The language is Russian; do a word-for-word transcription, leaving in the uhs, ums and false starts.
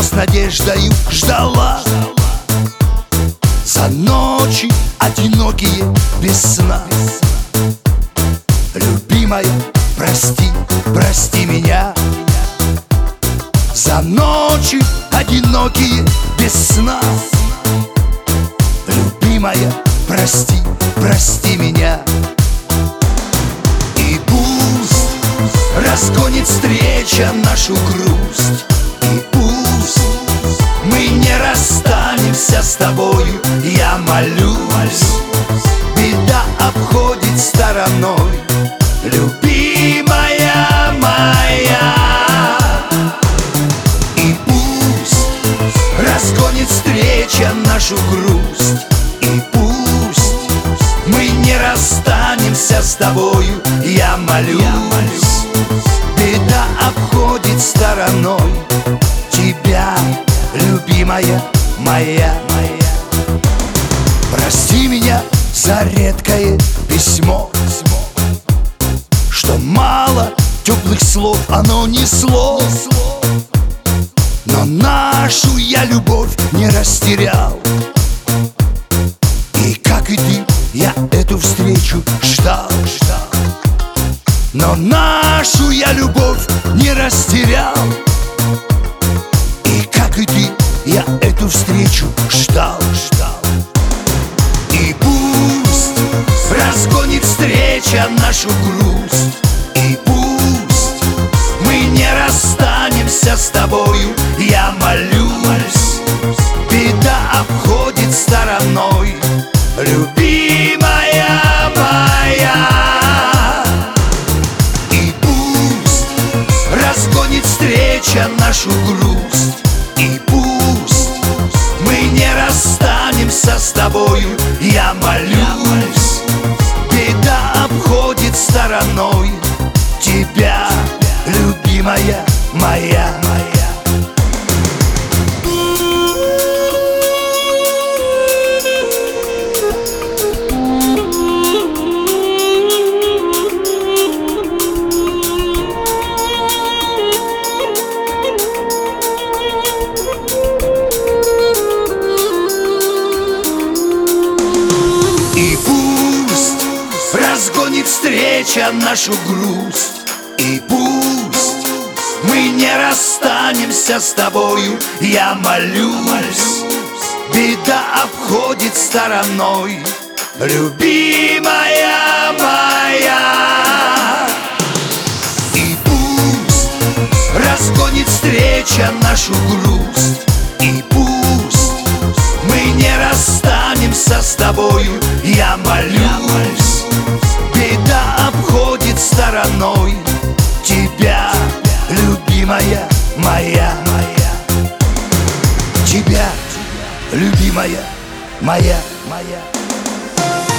с надеждою ждала. За ночи одинокие без сна. Любимая, прости, прости меня. За ночи одинокие без сна. Любимая, прости, прости меня. И пусть разгонит встреча нашу грусть. И пусть мы не расстанемся с тобою, я молюсь. Беда обходит стороной, любимая моя. И пусть разгонит встреча нашу грусть. И пусть мы не расстанемся с тобою, я молюсь. Беда обходит стороной тебя, любимая моя. Прости меня за редкое письмо, что мало теплых слов оно несло. Но нашу я любовь не растерял. И как и ты, я эту встречу ждал. Но нашу я любовь не растерял. И как и ты, я эту встречу ждал. И пусть разгонит встреча нашу грусть. И пусть мы не расстанемся с тобою, я молюсь. Беда обходит стороной, любимая моя. И пусть разгонит встреча нашу грусть. И пусть мы не расстанемся с тобою, я молюсь. Беда обходит стороной тебя, любимая моя. И пусть разгонит встреча нашу грусть. И пусть мы не расстанемся с тобою, я молюсь. Беда обходит стороной, любимая моя. И пусть разгонит встреча нашу грусть. И пусть мы не расстанемся с тобою, я молюсь. Беда обходит стороной тебя, любимая моя. Тебя, любимая моя, моя.